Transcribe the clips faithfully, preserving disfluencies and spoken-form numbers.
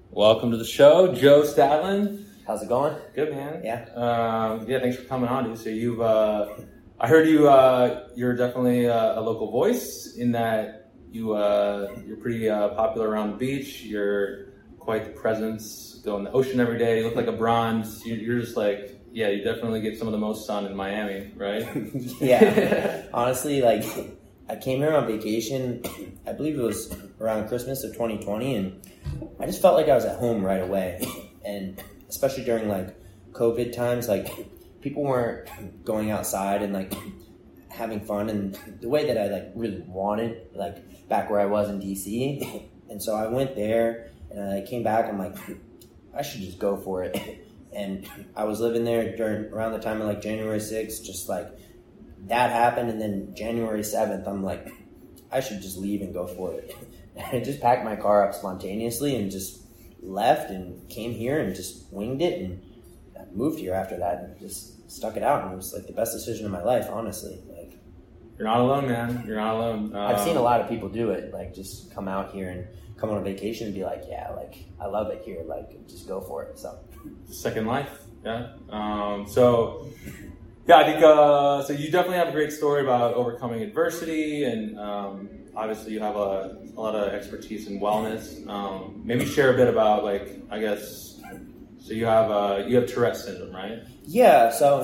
Welcome to the show, Joe Statlin. How's it going? Good, man. Yeah. Um, yeah, thanks for coming on, dude. So you've, uh, I heard you, uh, you're definitely a, a local voice in that you, uh, you're pretty uh, popular around the beach. You're quite the presence. Go in the ocean every day. You look like a bronze. You, you're just like, yeah, you definitely get some of the most sun in Miami, right? Yeah. Honestly, like, I came here on vacation, I believe it was around Christmas of twenty twenty, and I just felt like I was at home right away. And especially during, like, COVID times, like, people weren't going outside and, like, having fun in the way that I, like, really wanted, like, back where I was in D C. And so I went there, and I came back, I'm like, I should just go for it. And I was living there during around the time of, like, January sixth, just, like, that happened, and then January seventh, I'm like, I should just leave and go for it. And I just packed my car up spontaneously and just left and came here and just winged it, and I moved here after that and just stuck it out, and it was like the best decision of my life, honestly. Like, You're not alone, man. You're not alone. Um, I've seen a lot of people do it, like just come out here and come on a vacation and be like, yeah, like I love it here, like just go for it. So Second life, yeah. Um, so. Yeah, I think, uh, so you definitely have a great story about overcoming adversity, and um, obviously you have a, a lot of expertise in wellness. Um, maybe share a bit about, like, I guess, so you have uh, you have Tourette's syndrome, right? Yeah, so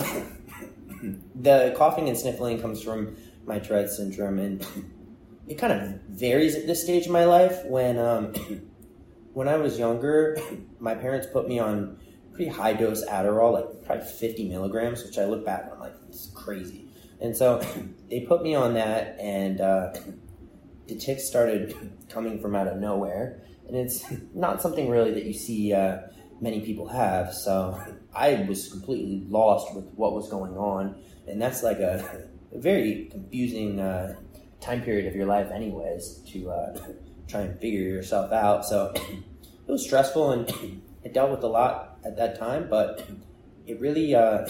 the coughing and sniffling comes from my Tourette's syndrome, and it kind of varies at this stage of my life. When um, when I was younger, my parents put me on pretty high dose Adderall, like probably fifty milligrams, which I look back and I'm like, it's crazy. And so they put me on that, and uh, the tics started coming from out of nowhere. And it's not something really that you see uh, many people have. So I was completely lost with what was going on. And that's like a, a very confusing uh, time period of your life anyways, to uh, try and figure yourself out. So it was stressful, and I dealt with a lot at that time, but it really, uh,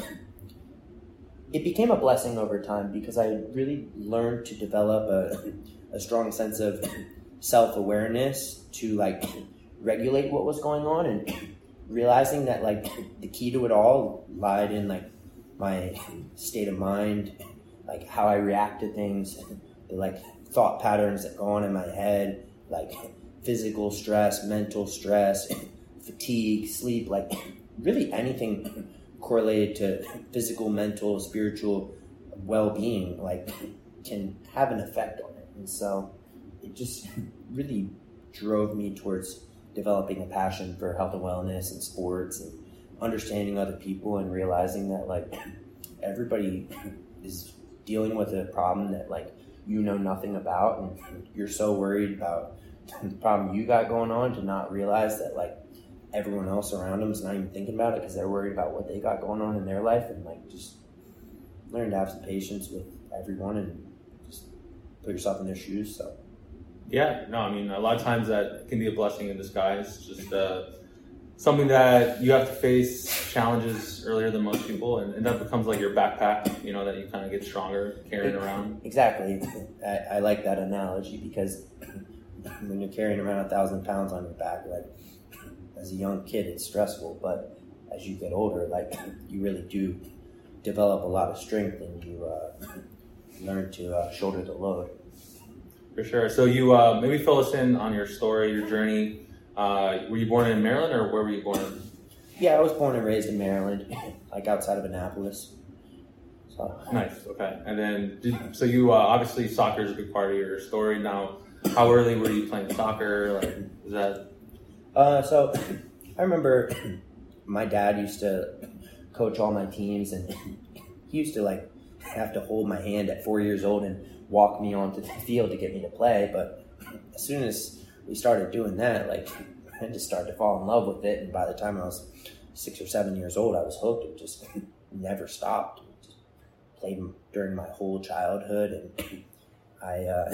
it became a blessing over time, because I really learned to develop a, a strong sense of self-awareness to, like, regulate what was going on, and realizing that, like, the key to it all lied in, like, my state of mind, like, how I react to things, the, like, thought patterns that go on in my head, like, physical stress, mental stress, fatigue, sleep, like really anything correlated to physical, mental, spiritual well-being, like, can have an effect on it. And so it just really drove me towards developing a passion for health and wellness and sports and understanding other people, and realizing that, like, everybody is dealing with a problem that, like, you know nothing about, and you're so worried about the problem you got going on to not realize that, like, everyone else around them is not even thinking about it because they're worried about what they got going on in their life. And, like, just learn to have some patience with everyone and just put yourself in their shoes. So Yeah, no, I mean, a lot of times that can be a blessing in disguise. Just uh, something that you have to face challenges earlier than most people, and, and that becomes like your backpack, you know, that you kind of get stronger carrying around. Exactly. I, I like that analogy, because when you're carrying around a thousand pounds on your back, like, as a young kid, it's stressful, but as you get older, like, you really do develop a lot of strength, and you uh, learn to uh, shoulder the load. For sure. So you uh, maybe fill us in on your story, your journey. Uh, were you born in Maryland, or where were you born? Yeah, I was born and raised in Maryland, like outside of Annapolis. So. Nice. Okay. And then, did, so you uh, obviously soccer is a big part of your story. Now, how early were you playing soccer? Like, was that? Uh, so I remember my dad used to coach all my teams, and he used to, like, have to hold my hand at four years old and walk me onto the field to get me to play. But as soon as we started doing that, like, I just started to fall in love with it. And by the time I was six or seven years old, I was hooked. It just never stopped. Just played during my whole childhood, and I uh,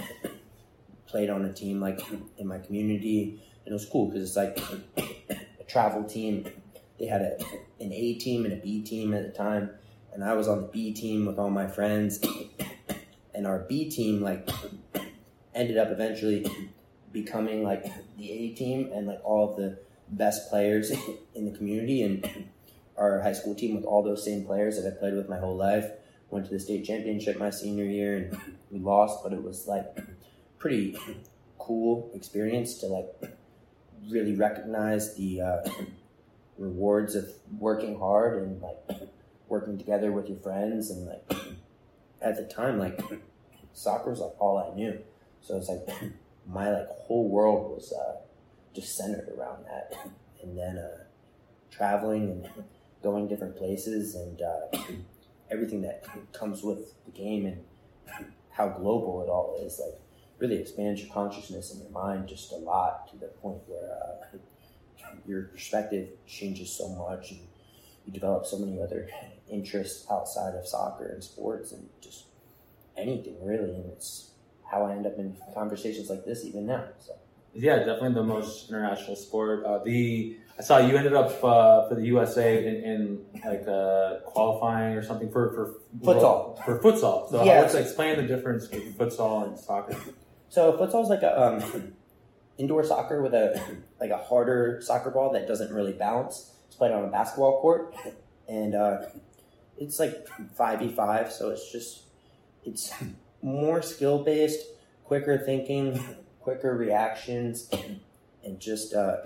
played on a team, like, in my community. And it was cool because it's like a travel team. They had a, an A team and a B team at the time. And I was on the B team with all my friends. And our B team, like, ended up eventually becoming like the A team and like all of the best players in the community, and our high school team with all those same players that I played with my whole life. Went to the state championship my senior year and we lost, but it was like pretty cool experience to like really recognize the uh, rewards of working hard and like working together with your friends. And like at the time, like soccer was like all I knew, so it's like my like whole world was uh, just centered around that. And then uh, traveling and going different places and uh, everything that comes with the game and how global it all is, like really expands your consciousness and your mind just a lot, to the point where uh, your perspective changes so much and you develop so many other interests outside of soccer and sports and just anything really. And it's how I end up in conversations like this even now. So yeah, definitely the most international sport. Uh, the I saw you ended up uh, for the U S A in, in like uh, qualifying or something for for futsal. For futsal. So yeah. let's explain the difference between futsal and soccer. So futsal is like a um, indoor soccer with a like a harder soccer ball that doesn't really bounce. It's played on a basketball court, and uh, it's like five v five. So it's just it's more skill based, quicker thinking, quicker reactions, and just uh,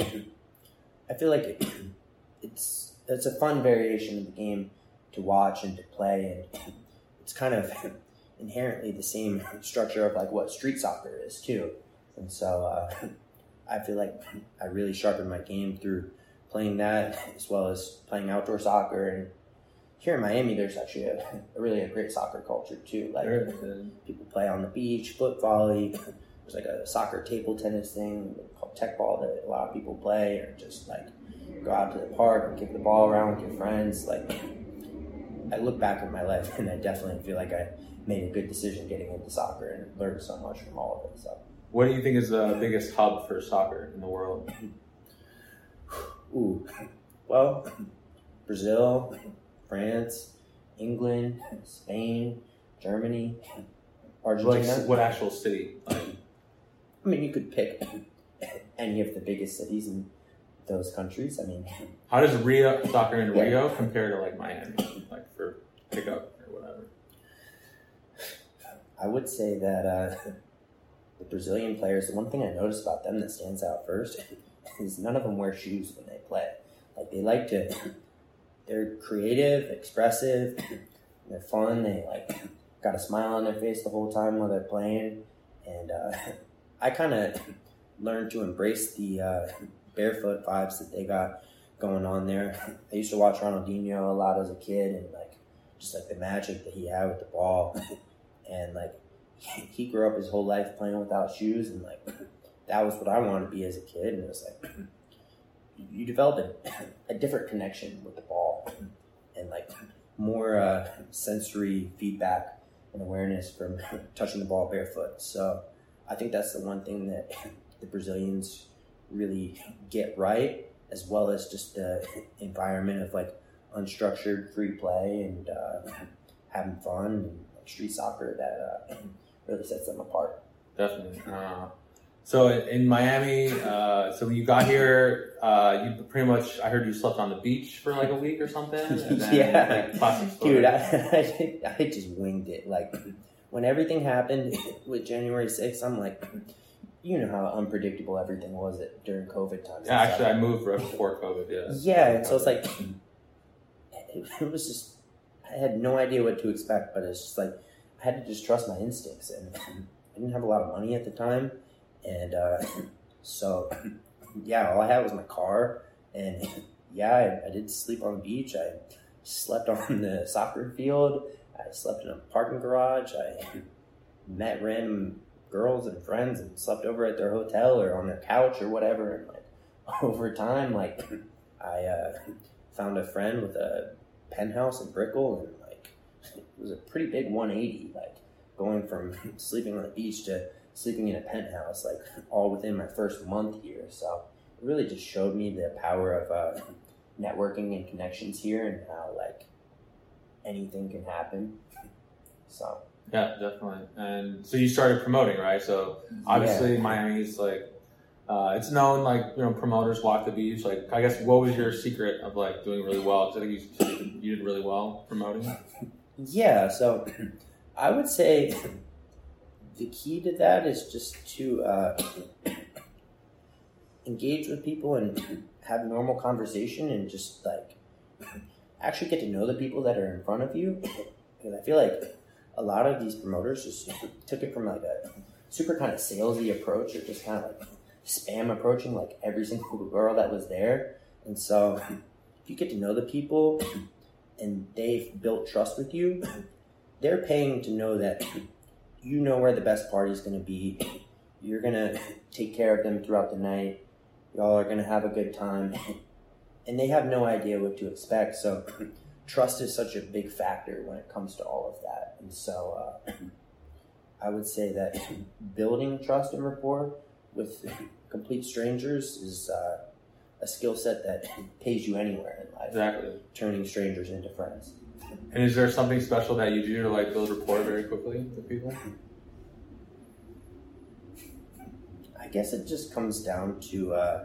I feel like it, it's it's a fun variation of the game to watch and to play, and it's kind of inherently the same structure of like what street soccer is too. And so uh, I feel like I really sharpened my game through playing that, as well as playing outdoor soccer. And here in Miami, there's actually a, a really a great soccer culture too. Like people play on the beach, foot volley. There's like a soccer table tennis thing called tech ball that a lot of people play, or just like go out to the park and kick the ball around with your friends. Like I look back at my life and I definitely feel like I made a good decision getting into soccer and learned so much from all of it. So, what do you think is the biggest hub for soccer in the world? Ooh, well, Brazil, France, England, Spain, Germany, Argentina. Like what actual city? Like, I mean, you could pick any of the biggest cities in those countries. I mean, how does Rio soccer in yeah. Rio compare to like Miami, like for pickup or whatever? I would say that uh, the Brazilian players, the one thing I noticed about them that stands out first is none of them wear shoes when they play. Like they like to, they're creative, expressive, they're fun. They like got a smile on their face the whole time while they're playing, and uh, I kind of learned to embrace the uh, barefoot vibes that they got going on there. I used to watch Ronaldinho a lot as a kid, and like just like the magic that he had with the ball. And like he grew up his whole life playing without shoes, and like that was what I wanted to be as a kid. And it was like you develop a, a different connection with the ball, and like more uh, sensory feedback and awareness from touching the ball barefoot. So I think that's the one thing that the Brazilians really get right, as well as just the environment of like unstructured free play and uh, having fun and street soccer that uh, really sets them apart. Definitely. Uh, so in Miami, uh, so when you got here, uh, you pretty much, I heard you slept on the beach for like a week or something. And then, yeah. Like, classic story. Dude, I, I, I just winged it. Like when everything happened with January sixth, I'm like, you know how unpredictable everything was at, during COVID times. Yeah, actually I moved right before COVID, yeah. Yeah, so it's like, it, it was just, I had no idea what to expect, but it's just like I had to just trust my instincts, and I didn't have a lot of money at the time, and uh, so yeah, all I had was my car, and yeah, I, I did sleep on the beach. I slept on the soccer field. I slept in a parking garage. I met random girls and friends and slept over at their hotel or on their couch or whatever. And like over time, like I uh, found a friend with a penthouse in Brickell, and like it was a pretty big one eighty, like going from sleeping on the beach to sleeping in a penthouse, like all within my first month here. So it really just showed me the power of uh, networking and connections here, and how like anything can happen. So yeah, definitely. And so you started promoting, right? So obviously yeah. Miami's like Uh, it's known, like, you know, promoters walk the beach. Like, I guess, what was your secret of, like, doing really well? Because I think you, you did really well promoting. Yeah, so I would say the key to that is just to uh, engage with people and have normal conversation and just, like, actually get to know the people that are in front of you. Because I feel like a lot of these promoters just took it from, like, a super kind of salesy approach, or just kind of, like, spam approaching, like, every single girl that was there. And so if you get to know the people and they've built trust with you, they're paying to know that you know where the best party's going to be. You're going to take care of them throughout the night. Y'all are going to have a good time. And they have no idea what to expect. So trust is such a big factor when it comes to all of that. And so uh, I would say that building trust and rapport with complete strangers is uh, a skill set that pays you anywhere in life. Exactly. Turning strangers into friends. And is there something special that you do to, like, build rapport very quickly with people? I guess it just comes down to, uh,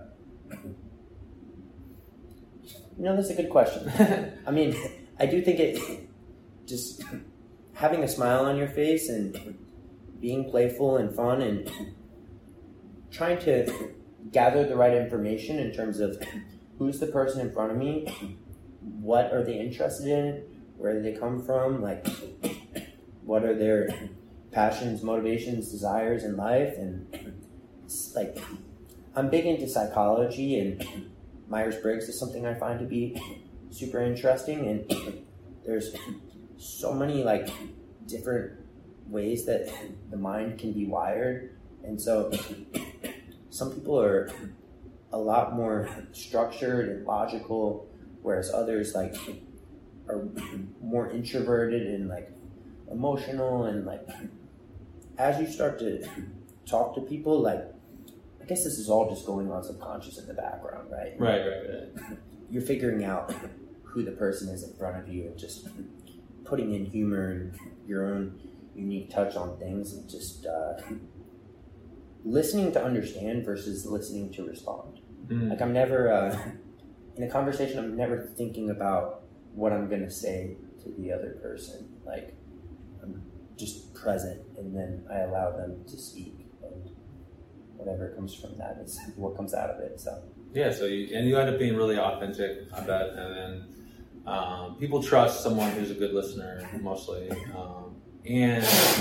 you know, that's a good question. I mean, I do think it just having a smile on your face and being playful and fun and trying to gather the right information in terms of who's the person in front of me, what are they interested in, where do they come from, like, what are their passions, motivations, desires in life. And it's like, I'm big into psychology, and Myers-Briggs is something I find to be super interesting, and there's so many, like, different ways that the mind can be wired. And so some people are a lot more structured and logical, whereas others, like, are more introverted and, like, emotional. And, like, as you start to talk to people, like, I guess this is all just going on subconscious in the background, right? Right, right, right. You're figuring out who the person is in front of you and just putting in humor and your own unique touch on things, and just uh, listening to understand versus listening to respond. Mm. Like, I'm never, uh, in a conversation, I'm never thinking about what I'm going to say to the other person. Like, I'm just present, and then I allow them to speak, and whatever comes from that is what comes out of it. So yeah, so you, and you end up being really authentic, I bet, and then um, people trust someone who's a good listener, mostly. Um, and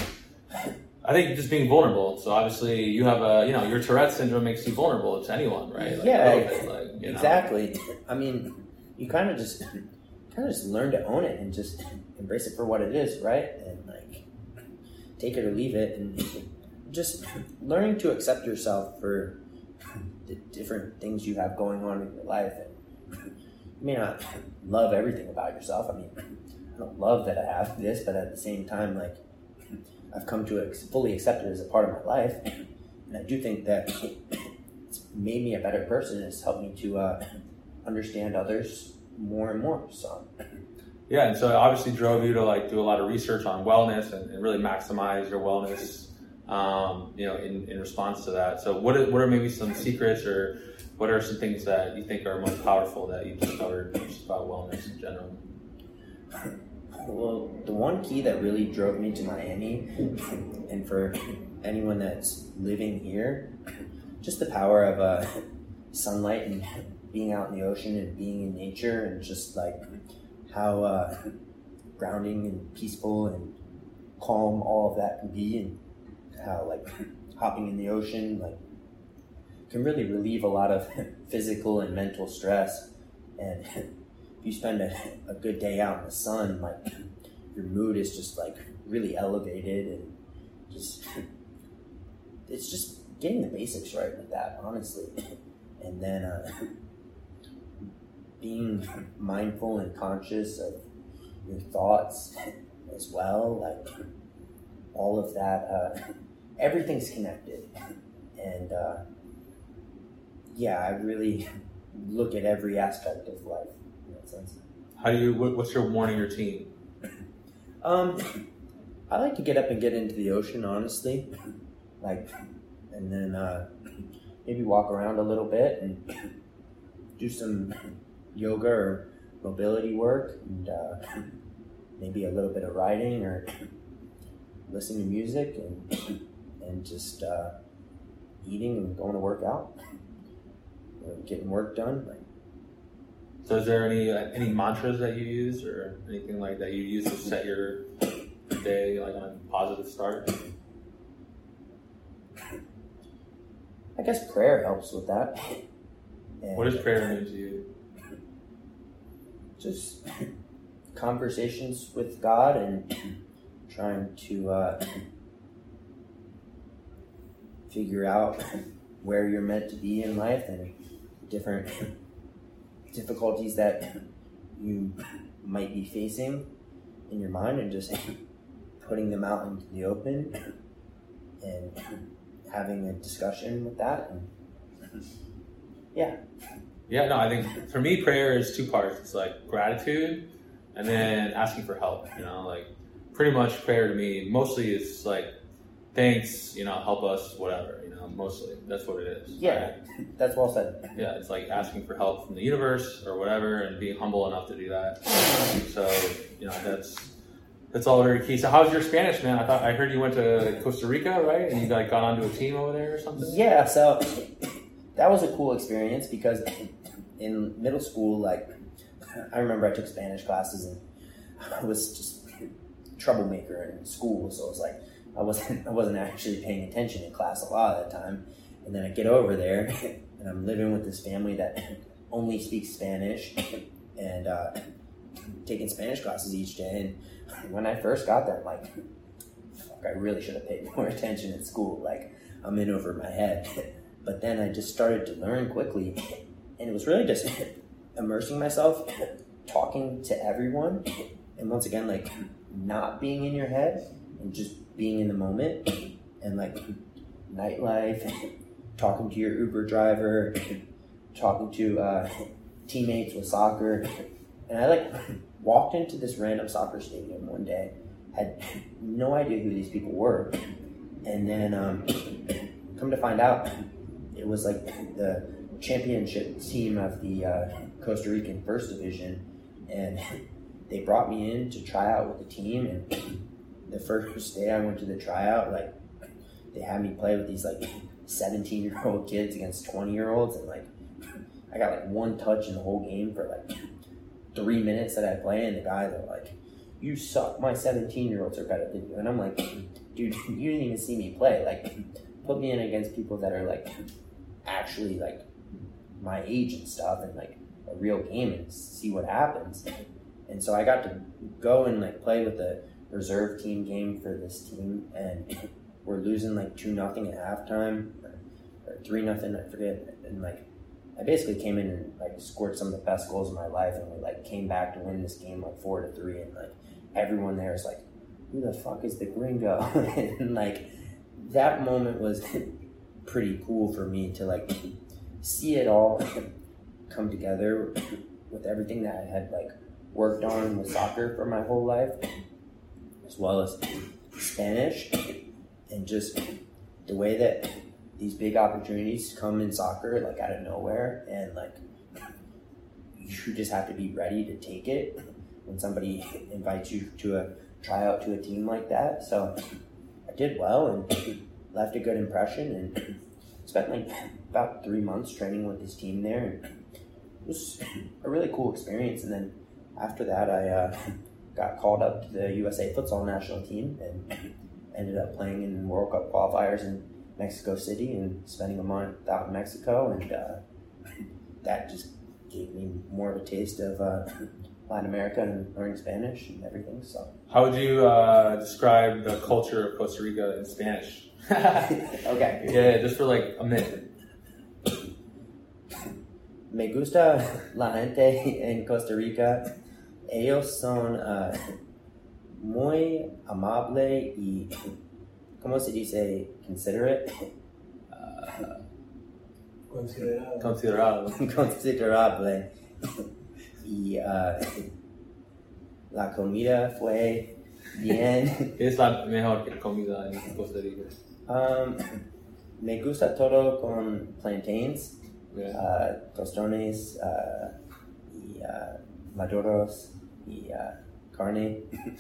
I think just being vulnerable. So obviously you have a, you know, your Tourette syndrome makes you vulnerable to anyone, right? Like, yeah, bit, like, you know. Exactly. I mean, you kind of just kind of just learn to own it and just embrace it for what it is, right? And, like, take it or leave it, and just learning to accept yourself for the different things you have going on in your life. And you may not love everything about yourself. I mean, I don't love that I have this, but at the same time, like, I've come to fully accept it as a part of my life. And I do think that it's made me a better person. It's helped me to uh, understand others more and more. So yeah, and so it obviously drove you to, like, do a lot of research on wellness and, and really maximize your wellness, um, you know, in, in response to that. So what are, what are maybe some secrets, or what are some things that you think are most powerful that you've discovered just about wellness in general? Well, the one key that really drove me to Miami, and for anyone that's living here, just the power of uh, sunlight and being out in the ocean and being in nature, and just, like, how uh, grounding and peaceful and calm all of that can be, and how, like, hopping in the ocean, like, can really relieve a lot of physical and mental stress. And if you spend a, a good day out in the sun, like, your mood is just, like, really elevated, and just, it's just getting the basics right with that, honestly. And then uh, being mindful and conscious of your thoughts as well, like, all of that, uh, everything's connected. And uh, yeah, I really look at every aspect of life in that sense. How do you, what, what's your morning routine? Um, I like to get up and get into the ocean, honestly. Like, and then uh, maybe walk around a little bit and do some yoga or mobility work, and uh, maybe a little bit of riding or listening to music, and and just uh, eating and going to work out, or getting work done. So is there any uh, any mantras that you use or anything like that you use to set your day like on a positive start? I guess prayer helps with that. And what does prayer mean to you? Just conversations with God and trying to uh, figure out where you're meant to be in life and different difficulties that you might be facing in your mind, and just putting them out into the open and having a discussion with that. And yeah. Yeah, no, I think for me, prayer is two parts. It's like gratitude and then asking for help, you know, like pretty much prayer to me, mostly it's like, thanks, you know, help us, whatever, you know, mostly that's what it is. Yeah, right? That's well said. Yeah, it's like asking for help from the universe or whatever and being humble enough to do that. So, you know, that's that's all very key. So how's your Spanish, man? I thought I heard you went to Costa Rica, right? And you like got onto a team over there or something? Yeah, so that was a cool experience because in middle school, like, I remember I took Spanish classes and I was just a troublemaker in school, so it was like I wasn't I wasn't actually paying attention in class a lot of the time. And then I get over there and I'm living with this family that only speaks Spanish and uh, taking Spanish classes each day. And when I first got there, I'm like, fuck, I really should have paid more attention in school. Like, I'm in over my head. But then I just started to learn quickly, and it was really just immersing myself, talking to everyone, and once again, like, not being in your head and just being in the moment, and like nightlife, talking to your Uber driver, talking to uh, teammates with soccer. And I like walked into this random soccer stadium one day, had no idea who these people were, and then um, come to find out, it was like the championship team of the uh, Costa Rican First Division, and they brought me in to try out with the team. And the first day I went to the tryout, like, they had me play with these like seventeen year old kids against twenty year olds, and like I got like one touch in the whole game for like three minutes that I play, and the guys are like, "You suck. My seventeen year olds are better than you." And I'm like, dude, you didn't even see me play. Like, put me in against people that are like actually like my age and stuff, and like a real game, and see what happens. And so I got to go and like play with the reserve team game for this team, and we're losing like two nothing at halftime, or, or three nothing, I forget. And like I basically came in and like scored some of the best goals of my life, and we like came back to win this game like four to three, and like everyone there is like, who the fuck is the gringo? And like that moment was pretty cool for me to like see it all come together with everything that I had like worked on with soccer for my whole life, as well as Spanish, and just the way that these big opportunities come in soccer like out of nowhere, and like you just have to be ready to take it when somebody invites you to a tryout to a team like that. So I did well and left a good impression, and spent like about three months training with this team there, and it was a really cool experience. And then after that, I uh, got called up to the U S A futsal national team and ended up playing in World Cup qualifiers in Mexico City and spending a month out in Mexico, and uh, that just gave me more of a taste of uh, Latin America and learning Spanish and everything. So, how would you uh, describe the culture of Costa Rica in Spanish? Okay. Yeah, just for like a minute. Me gusta la gente en Costa Rica. Ellos son uh, muy amable y, ¿cómo se dice? Considerate. Uh, Considerado. considerado. Considerable. Y uh, la comida fue bien. ¿Qué es la mejor comida en Costa Rica? Um, Me gusta todo con plantains, Yeah. uh, tostones, uh, y uh, maduros, y uh, carne.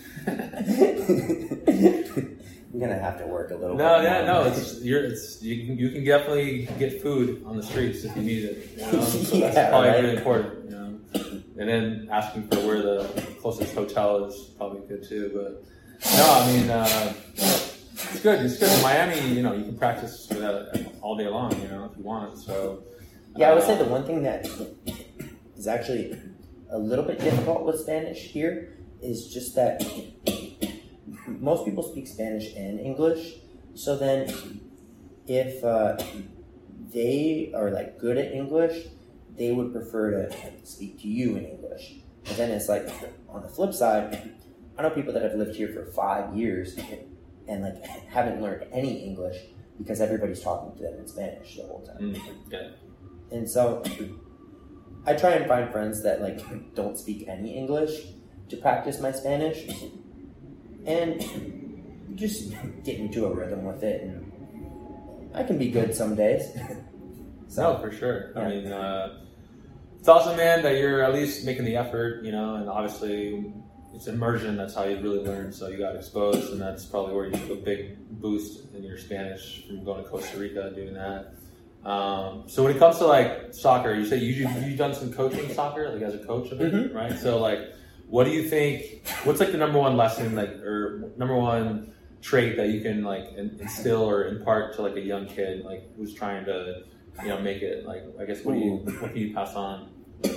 I'm gonna have to work a little No, bit. yeah, more. no. It's you're. It's you. Can, you can definitely get food on the streets if you need it. You know? So that's Yeah, probably right. really important. You know, and then asking for where the closest hotel is probably good too. But no, I mean, uh, it's good. It's good. In Miami, you know, you can practice with that all day long. You know, if you want. So Yeah, I would uh, say the one thing that is actually a little bit difficult with Spanish here is just that most people speak Spanish and English. So then, if uh, they are like good at English, they would prefer to speak to you in English. But then it's like on the flip side, I know people that have lived here for five years and like haven't learned any English because everybody's talking to them in Spanish the whole time. Mm, yeah. And so I try and find friends that like don't speak any English to practice my Spanish and just get into a rhythm with it, and I can be good some days. No, for sure. I Yeah. mean, uh, it's awesome, man, that you're at least making the effort, you know, and obviously it's immersion. That's how you really learn. So you got exposed, and that's probably where you took a big boost in your Spanish from going to Costa Rica, doing that. Um, so when it comes to like soccer, you say you, you've done some coaching soccer, like as a coach of it, Mhm. right? So like, what do you think, what's like the number one lesson, like, or number one trait that you can like in- instill or impart to like a young kid, like who's trying to, you know, make it, like, I guess, what do you, what can you pass on?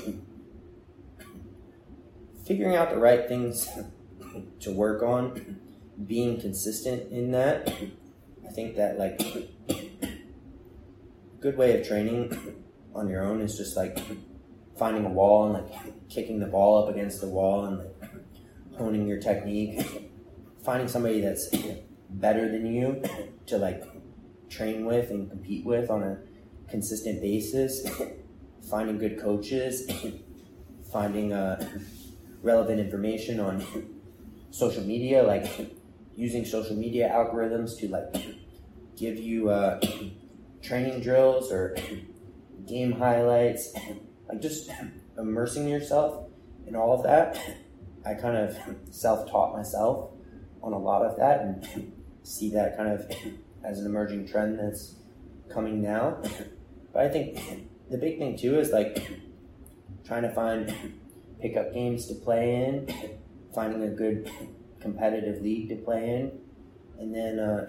Figuring out the right things to work on, being consistent in that. I think that like a good way of training on your own is just like finding a wall and like kicking the ball up against the wall and like honing your technique, finding somebody that's better than you to like train with and compete with on a consistent basis, finding good coaches, finding uh, relevant information on social media, like using social media algorithms to like give you uh, training drills or game highlights, like just immersing yourself in all of that. I kind of self-taught myself on a lot of that and see that kind of as an emerging trend that's coming now. But I think the big thing too is like trying to find pickup games to play in, finding a good competitive league to play in, and then uh,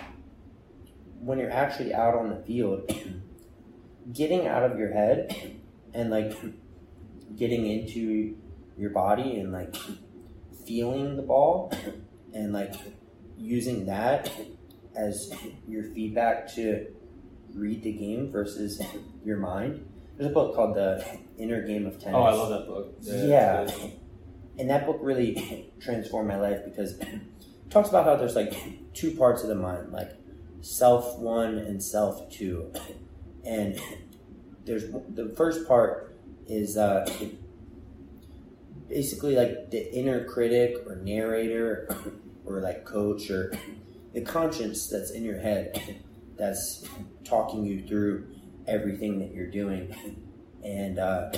when you're actually out on the field, getting out of your head and like getting into your body and like feeling the ball and like using that as your feedback to read the game versus your mind. There's a book called The Inner Game of Tennis. Oh, I love that book. Yeah. it's good. And that book really transformed my life because it talks about how there's like two parts of the mind, like self one and self two. And there's the first part is uh, basically like the inner critic or narrator or like coach or the conscience that's in your head that's talking you through everything that you're doing. And uh,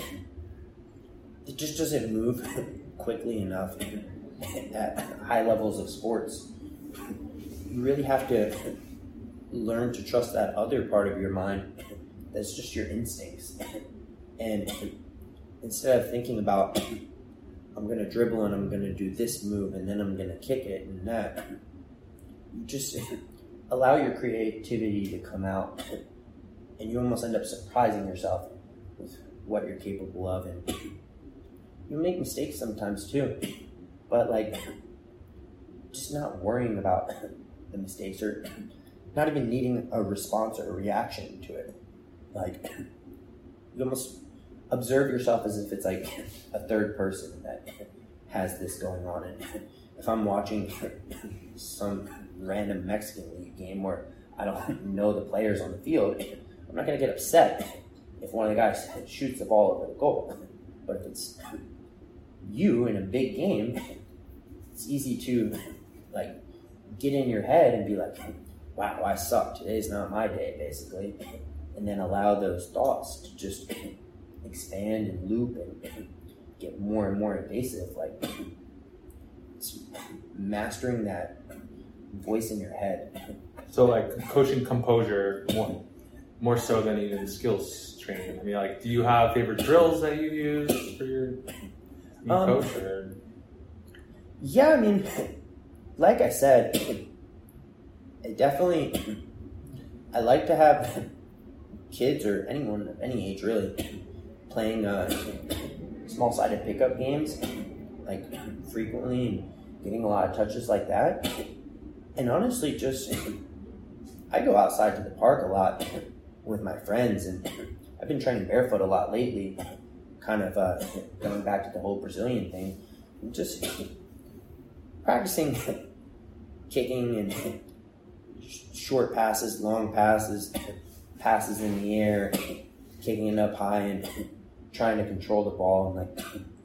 it just doesn't move quickly enough at high levels of sports. You really have to learn to trust that other part of your mind that's just your instincts. And instead of thinking about, I'm going to dribble and I'm going to do this move and then I'm going to kick it and that, you just allow your creativity to come out and you almost end up surprising yourself with what you're capable of. And you make mistakes sometimes too, but like just not worrying about the mistakes or not even needing a response or a reaction to it. Like you almost observe yourself as if it's like a third person that has this going on. And if I'm watching some random Mexican league game where I don't know the players on the field, I'm not going to get upset if one of the guys shoots the ball over the goal. But if it's you in a big game, it's easy to like get in your head and be like, wow, I suck. Today's not my day, basically. And then allow those thoughts to just expand and loop and get more and more invasive. Like, it's mastering that voice in your head. So, like, coaching composure more, more so than even skills training. I mean, like, do you have favorite drills that you use for your, your Um, coach? Or? Yeah, I mean, like I said, I definitely, I like to have kids or anyone of any age really playing uh, small-sided pickup games, like frequently and getting a lot of touches like that. And honestly, just, I go outside to the park a lot with my friends, and I've been training barefoot a lot lately, kind of uh, going back to the whole Brazilian thing, and just practicing kicking and short passes, long passes, passes in the air, kicking it up high and trying to control the ball, and like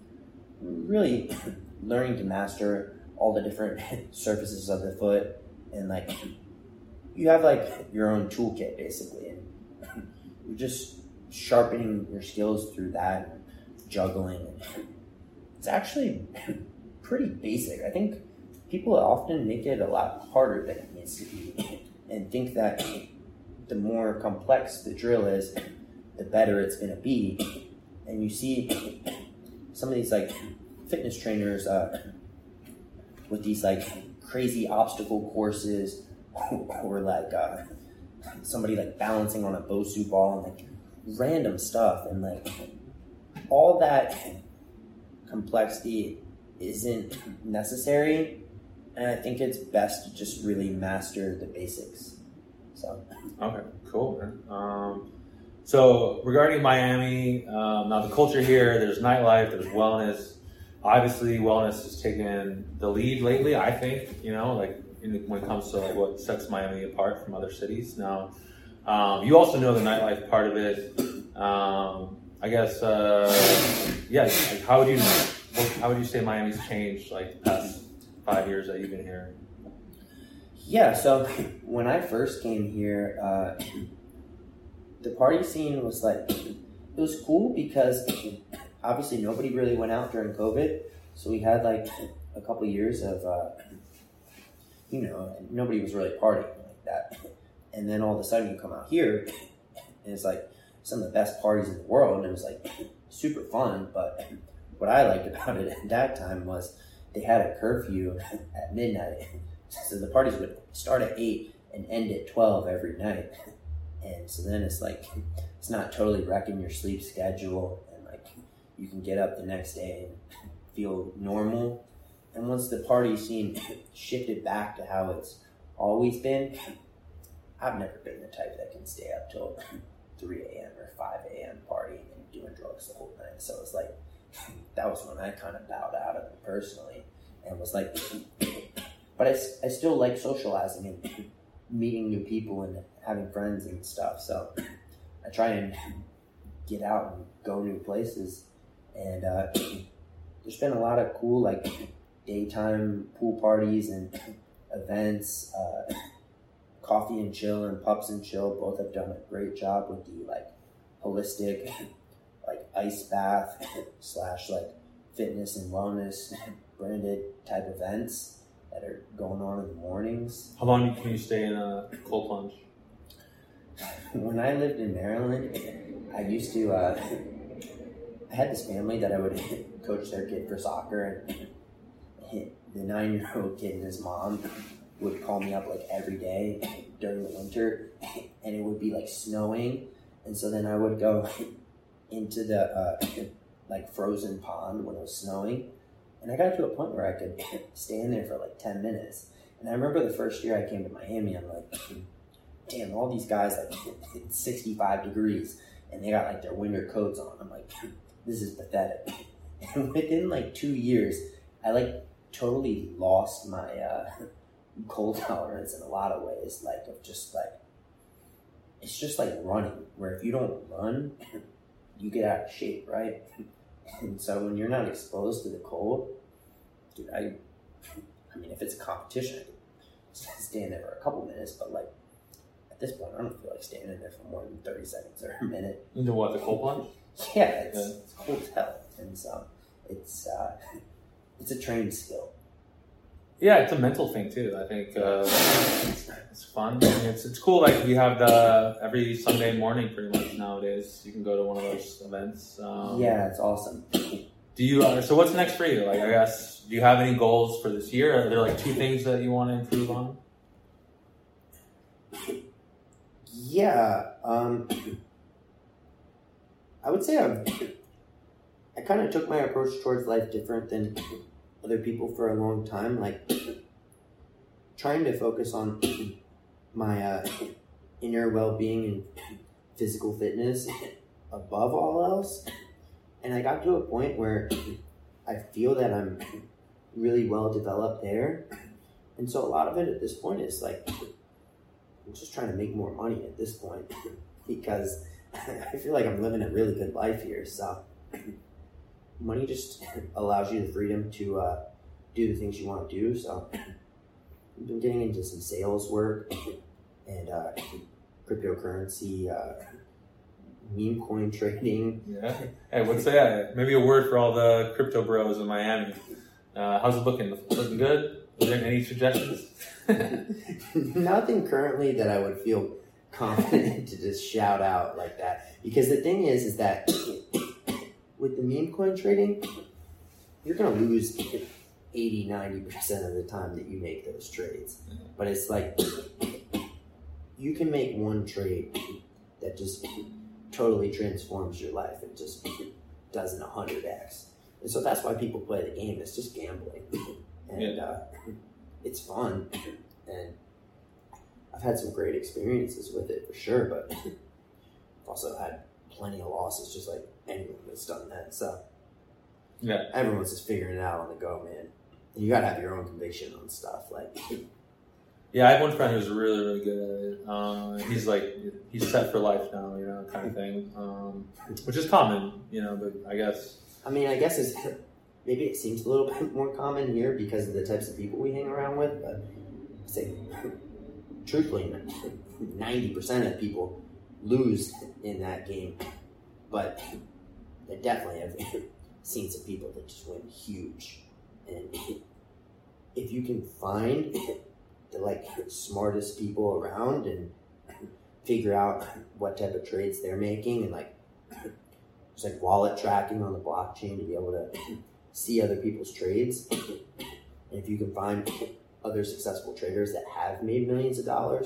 really learning to master all the different surfaces of the foot. And like you have like your own toolkit basically, and you're just sharpening your skills through that, juggling. It's actually pretty basic. I think people often make it a lot harder than it needs to be, and think that the more complex the drill is, the better it's going to be. And you see some of these like fitness trainers uh, with these like crazy obstacle courses, or like uh, somebody like balancing on a Bosu ball, and like random stuff, and like all that complexity isn't necessary. And I think it's best to just really master the basics. So. Okay, cool, man. Um, so regarding Miami, um, now the culture here, there's nightlife, there's wellness. Obviously, wellness has taken the lead lately, I think, you know, like in, when it comes to like what sets Miami apart from other cities. Now, um, you also know the nightlife part of it. Um, I guess, uh, yeah, like how would you, how would you say Miami's changed like the past five years that you've been here? Yeah, so when I first came here, uh, the party scene was like, it was cool because obviously nobody really went out during COVID. So we had like a couple years of, uh, you know, nobody was really partying like that. And then all of a sudden you come out here and it's like some of the best parties in the world. And it was like super fun. But what I liked about it at that time was they had a curfew at midnight. So the parties would start at eight and end at twelve every night. And so then it's like, it's not totally wrecking your sleep schedule. And like, you can get up the next day and feel normal. And once the party scene shifted back to how it's always been, I've never been the type that can stay up till three a.m. or five a.m. partying and doing drugs the whole night. So it's like, that was when I kind of bowed out of it personally and was like, but I, I still like socializing and meeting new people and having friends and stuff. So I try and get out and go new places. And uh, there's been a lot of cool like daytime pool parties and events. Uh, Coffee and Chill and Pups and Chill both have done a great job with the like holistic like ice bath slash like fitness and wellness branded type events that are going on in the mornings. How long can you stay in a cold plunge? When I lived in Maryland, I used to, uh, I had this family that I would coach their kid for soccer, and the nine-year-old kid and his mom would call me up like every day during the winter, and it would be like snowing, and so then I would go into the uh, like frozen pond when it was snowing, and I got to a point where I could stay in there for like ten minutes. And I remember the first year I came to Miami, I'm like, damn, all these guys like it's sixty-five degrees and they got like their winter coats on. I'm like, this is pathetic. And within like two years, I like totally lost my uh, cold tolerance in a lot of ways. Like of just like, it's just like running, where if you don't run, you get out of shape, right? And so when you're not exposed to the cold, dude, I, I mean, if it's a competition, I can stand there for a couple minutes, but like this point, I don't feel like staying in there for more than thirty seconds or a minute. Into what, the cold plunge? Yeah, it's, Yeah. it's cool as hell. And so it's, uh, it's a trained skill. Yeah, it's a mental thing too. I think uh, it's, it's fun. I mean, it's it's cool. Like we have the every Sunday morning, pretty much nowadays. You can go to one of those events. Um, Yeah, it's awesome. Do you? Uh, so what's next for you? Like, I guess, do you have any goals for this year? Are there like two things that you want to improve on? Yeah, um, I would say I've, I kind of took my approach towards life different than other people for a long time. Like, trying to focus on my uh, inner well-being and physical fitness above all else. And I got to a point where I feel that I'm really well developed there. And so a lot of it at this point is like, I'm just trying to make more money at this point because I feel like I'm living a really good life here. So money just allows you the freedom to uh, do the things you want to do. So I've been getting into some sales work and uh, cryptocurrency, uh, meme coin trading. Yeah. Hey, what's that? Maybe a word for all the crypto bros in Miami. Uh, how's it looking? Looking good? Are there any suggestions? Nothing currently that I would feel confident to just shout out like that. Because the thing is, is that with the meme coin trading, you're going to lose eighty, ninety percent of the time that you make those trades. But it's like, you can make one trade that just totally transforms your life and just does an one hundred x. And so that's why people play the game. It's just gambling. And Yeah. uh, it's fun. And I've had some great experiences with it for sure, but I've also had plenty of losses, just like anyone that's done that. So Yeah. everyone's just figuring it out on the go, man. You gotta have your own conviction on stuff. Like, Yeah, I have one friend who's really, really good at it. Uh, he's like, he's set for life now, you know, kind of thing. Um, which is common, you know, but I guess. I mean, I guess it's maybe it seems a little bit more common here because of the types of people we hang around with. But I say, truthfully, ninety percent of people lose in that game. But I definitely have seen some people that just win huge. And if you can find the like smartest people around and figure out what type of trades they're making and like it's like wallet tracking on the blockchain to be able to see other people's trades. And if you can find other successful traders that have made millions of dollars,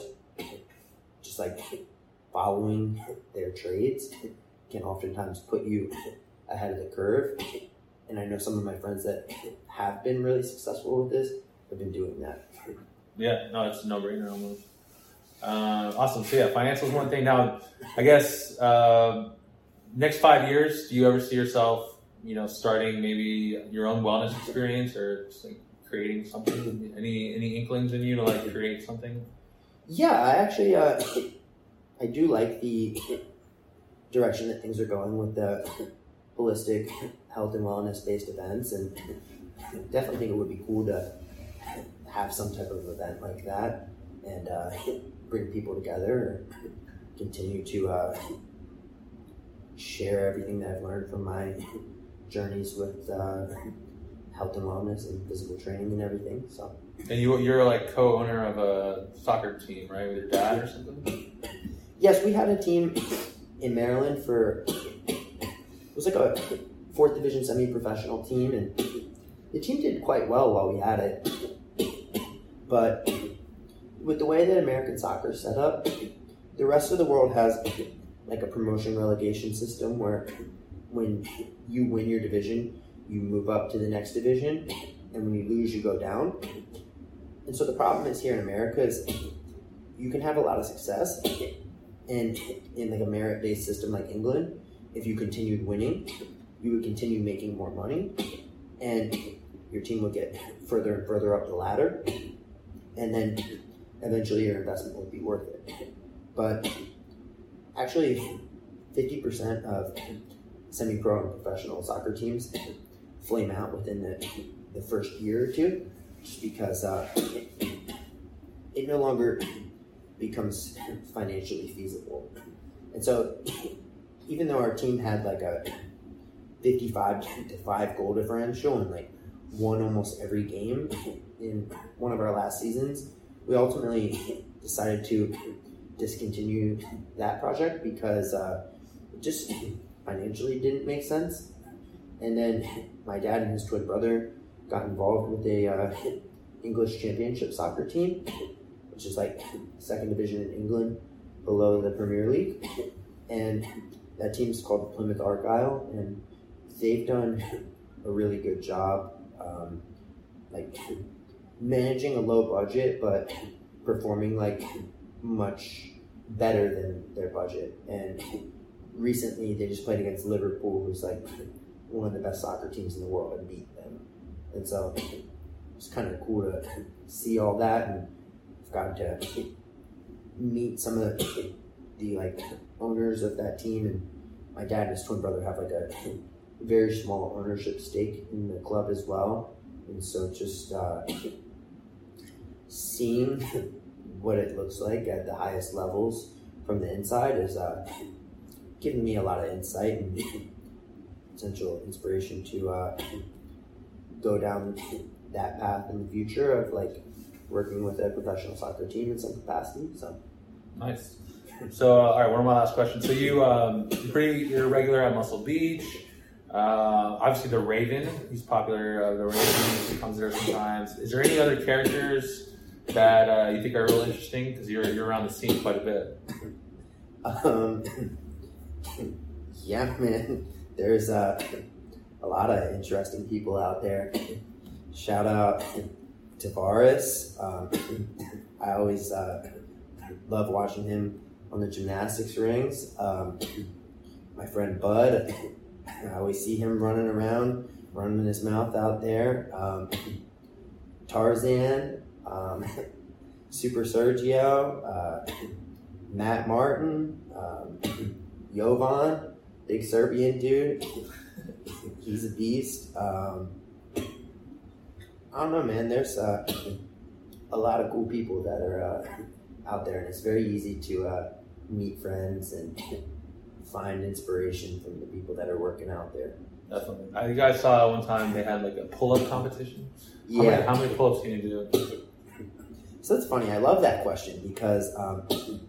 just like following their trades can oftentimes put you ahead of the curve. And I know some of my friends that have been really successful with this have been doing that. Yeah, no, it's a no-brainer almost. Uh, awesome. So yeah, financial is one thing. Now, I guess uh, next five years, do you ever see yourself, you know, starting maybe your own wellness experience or just like creating something? Any any inklings in you to like create something? Yeah, I actually uh, I do like the direction that things are going with the holistic health and wellness based events, and definitely think it would be cool to have some type of event like that and uh, bring people together and continue to uh, share everything that I've learned from my journeys with uh, health and wellness and physical training and everything. So, And you you're like co-owner of a soccer team, right, with your dad or something? yes, we had a team in Maryland for it was like a fourth division semi-professional team, and the team did quite well while we had it. But with the way that American soccer is set up, the rest of the world has like a promotion relegation system where when you win your division, you move up to the next division, and when you lose, you go down. And so the problem is here in America is you can have a lot of success and in like a merit-based system like England, if you continued winning, you would continue making more money, and your team would get further and further up the ladder, and then eventually your investment would be worth it. But actually, fifty percent of semi-pro and professional soccer teams flame out within the, the first year or two, just because uh, it no longer becomes financially feasible. And so even though our team had like a fifty-five to five goal differential and like won almost every game in one of our last seasons, we ultimately decided to discontinue that project because uh, it just financially didn't make sense. And then my dad and his twin brother got involved with a uh, English championship soccer team, which is like second division in England below the Premier League. And that team's called Plymouth Argyle, and they've done a really good job um, like managing a low budget but performing like much better than their budget. And recently they just played against Liverpool, who's like one of the best soccer teams in the world, and beat them. And so it's kind of cool to see all that, and I've gotten to meet some of the, the like owners of that team, and my dad and his twin brother have like a very small ownership stake in the club as well. And so just uh, seeing what it looks like at the highest levels from the inside is uh, giving me a lot of insight and potential inspiration to uh, go down that path in the future of like working with a professional soccer team in some capacity. So nice. So, uh, all right, one of my last questions. So you, um, you're pretty, you're regular at Muscle Beach. Uh, obviously, the Raven. He's popular. Uh, the Raven. He comes there sometimes. Is there any other characters that uh, you think are real interesting? Because you're you're around the scene quite a bit. Um, yeah, man. There's uh, a lot of interesting people out there. Shout out Tavares. Um, I always uh, love watching him on the gymnastics rings. Um, my friend Bud, I always see him running around, running his mouth out there. Um, Tarzan, um, Super Sergio, uh, Matt Martin, um, Jovan, big Serbian dude. He's a beast. Um, I don't know, man. There's uh, a lot of cool people that are uh, out there, and it's very easy to uh, meet friends and find inspiration from the people that are working out there. Definitely. I, you guys saw one time they had like a pull-up competition. How Yeah. Many, how many pull-ups can you do? So that's funny. I love that question because um,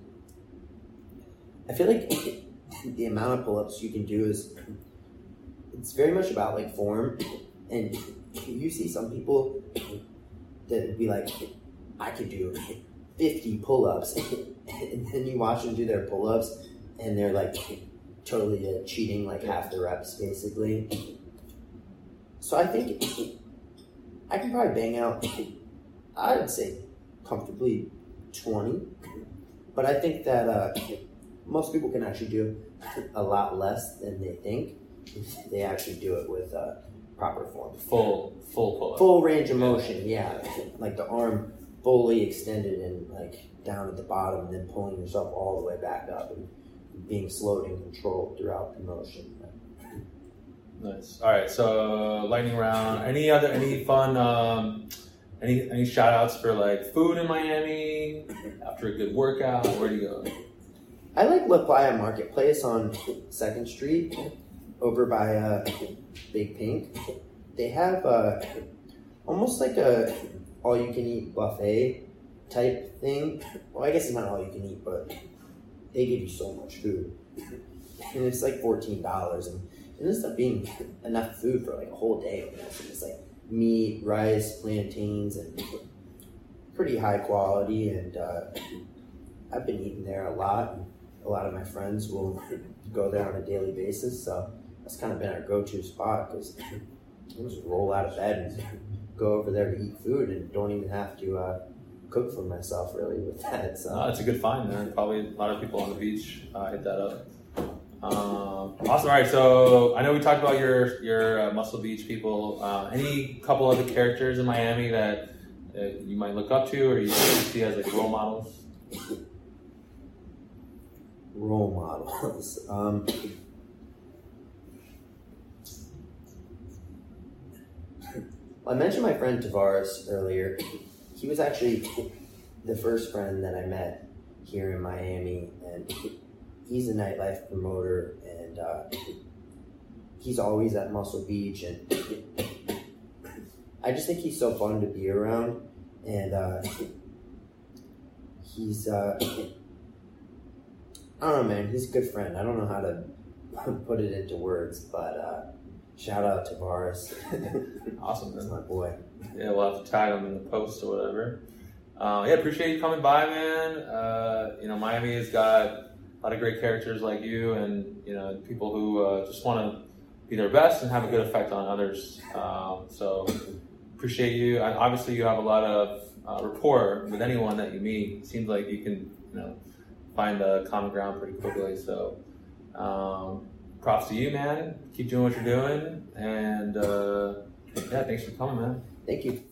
I feel like the amount of pull-ups you can do is it's very much about like form, and you see some people that would be like, I could do fifty pull-ups, and then you watch them do their pull-ups, and they're like totally uh, cheating like half the reps basically. So I think I can probably bang out, I would say comfortably twenty, but I think that uh, most people can actually do a lot less than they think if they actually do it with uh, proper form. Full, full pull-up. Full range of motion, yeah. Like the arm fully extended and like down at the bottom, and then pulling yourself all the way back up and being slowed and controlled throughout the motion. Nice. All right. So lightning round. Any other any fun? Um, any any shout outs for like food in Miami after a good workout? Where do you go? I like La Playa Marketplace on Second Street, over by uh, Big Pink. They have uh, almost like a all-you-can-eat buffet type thing. Well, I guess it's not all you can eat, but they give you so much food, and it's like fourteen dollars, and it ends up being enough food for like a whole day. It's like meat, rice, plantains, and pretty high quality. And uh, I've been eating there a lot. A lot of my friends will go there on a daily basis, so that's kind of been our go-to spot because I just roll out of bed and go over there to eat food, and don't even have to uh, cook for myself really with that. So No, it's a good find there. Probably a lot of people on the beach uh, hit that up. Um, awesome. All right. So I know we talked about your your uh, Muscle Beach people. Uh, any couple other characters in Miami that uh, you might look up to or you see as like role models? role models. Um, I mentioned my friend Tavares earlier. He was actually the first friend that I met here in Miami, and he's a nightlife promoter, and uh, he's always at Muscle Beach, and I just think he's so fun to be around, and uh, he's, uh, I don't know, man, he's a good friend. I don't know how to put it into words, but uh, shout out to Boris. Awesome, That's man. my boy. Yeah, we'll have to tag him in the post or whatever. Uh, yeah, appreciate you coming by, man. Uh, you know, Miami has got a lot of great characters like you, and you know, people who uh, just want to be their best and have a good effect on others. Um, so appreciate you. And obviously, you have a lot of uh, rapport with anyone that you meet. It seems like you can, you know, find a common ground pretty quickly. So um, props to you, man. Keep doing what you're doing, and uh, yeah, thanks for coming, man. Thank you.